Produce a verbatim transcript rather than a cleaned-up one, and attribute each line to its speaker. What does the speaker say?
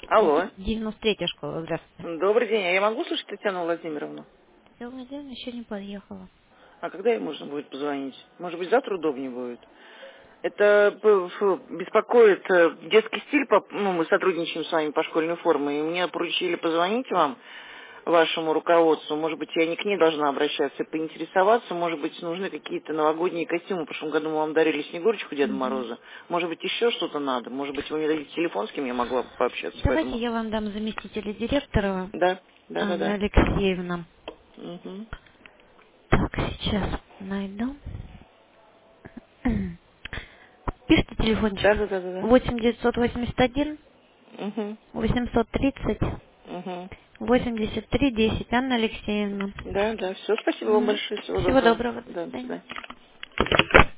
Speaker 1: Алло.
Speaker 2: девяносто третья школа, здравствуйте.
Speaker 1: Добрый день. А я могу слышать Татьяну Владимировну?
Speaker 2: Татьяна Владимировна еще не подъехала.
Speaker 1: А когда ей можно будет позвонить? Может быть, завтра удобнее будет? Это п- фу, беспокоит э, детский стиль. по- Ну, мы сотрудничаем с вами по школьной форме, и мне поручили позвонить вам, вашему руководству. Может быть, я не к ней должна обращаться, и поинтересоваться. Может быть, нужны какие-то новогодние костюмы. В прошлом году мы вам дарили Снегурочку Деда
Speaker 2: Мгм.
Speaker 1: Мороза. Может быть, еще что-то надо. Может быть, вы мне дадите телефон, с кем я могла бы пообщаться.
Speaker 2: Давайте
Speaker 1: Поэтому,
Speaker 2: я вам дам заместителя директора
Speaker 1: да, да, да,
Speaker 2: Анна
Speaker 1: да.
Speaker 2: Алексеевна.
Speaker 1: Угу.
Speaker 2: Так, сейчас найду. Пишите телефончик.
Speaker 1: Да, да, да, да, да.
Speaker 2: восемь девятьсот восемьдесят один
Speaker 1: Угу.
Speaker 2: восемьсот тридцать
Speaker 1: Угу.
Speaker 2: восемьдесят три десять. Анна Алексеевна.
Speaker 1: Да, да, все. Спасибо вам
Speaker 2: Мгм.
Speaker 1: большое. Всего
Speaker 2: Всего
Speaker 1: доброго.
Speaker 2: доброго. До
Speaker 1: Да, до
Speaker 2: свидания.
Speaker 1: свидания.